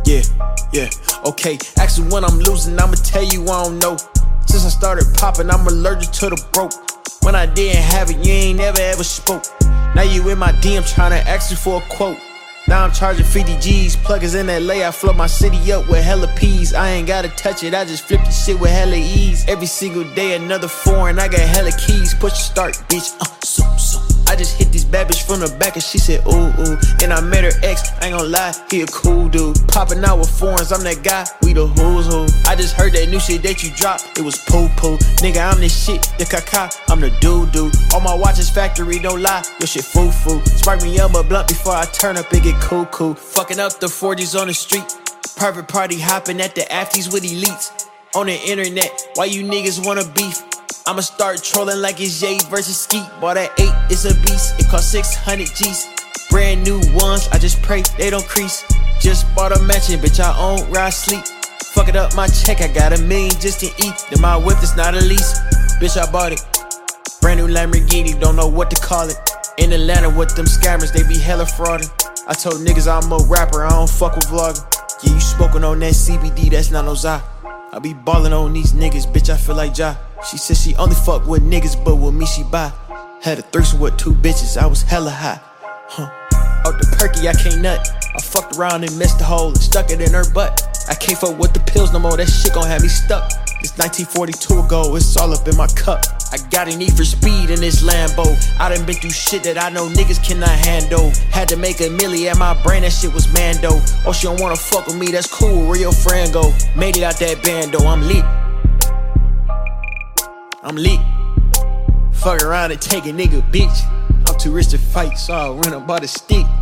Yeah, okay. Actually, when I'm losing, I'ma tell you I don't know. Since I started popping, I'm allergic to the broke. When I didn't have it, you ain't never ever spoke. Now you in my DM tryna ask you for a quote. Now I'm charging 50 G's, pluggers in LA, I flood my city up with hella peas. I ain't gotta touch it, I just flip the shit with hella ease. Every single day another foreign, I got hella keys. Push start, bitch, I just hit this bad bitch from the back and she said, ooh, ooh. And I met her ex, I ain't gon' lie, he a cool dude. Popping out with foreigns, I'm that guy, we the who's who. I just heard that new shit that you dropped, it was poo-poo. Nigga, I'm this shit, the caca, I'm the doo-doo. All my watches factory, don't lie, your shit foo-foo. Spark me up a blunt before I turn up and get cuckoo. Fucking up the 40s on the street. Private party hopping at the afties with elites. On the internet, why you niggas wanna beef? I'ma start trolling like it's Ye versus Skeet. Bought that 8, it's a beast, it cost 600 G's. Brand new ones, I just pray they don't crease. Just bought a mansion, bitch, I own where I sleep. Fuck it up my check, I got $1 million just to eat. Then my whip is not a lease, bitch, I bought it. Brand new Lamborghini, don't know what to call it. In Atlanta with them scammers, they be hella frauding. I told niggas I'm a rapper, I don't fuck with vlogging. Yeah, you smoking on that CBD, that's not no Za. I be ballin' on these niggas, bitch, I feel like Ja. She said she only fuck with niggas, but with me she buy. Had a threesome with 2 bitches, I was hella high. Out the perky, I can't nut. I fucked around and missed the hole and stuck it in her butt. I can't fuck with the pills no more, that shit gon' have me stuck. It's 1942 ago, it's all up in my cup. I got a need for speed in this Lambo. I done been through shit that I know niggas cannot handle. Had to make $1 million at my brain, that shit was Mando. Oh, she don't wanna fuck with me, that's cool, where your friend go? Made it out that bando, I'm lit. I'm lit. Fuck around and take a nigga, bitch. I'm too rich to fight, so I run up by the stick.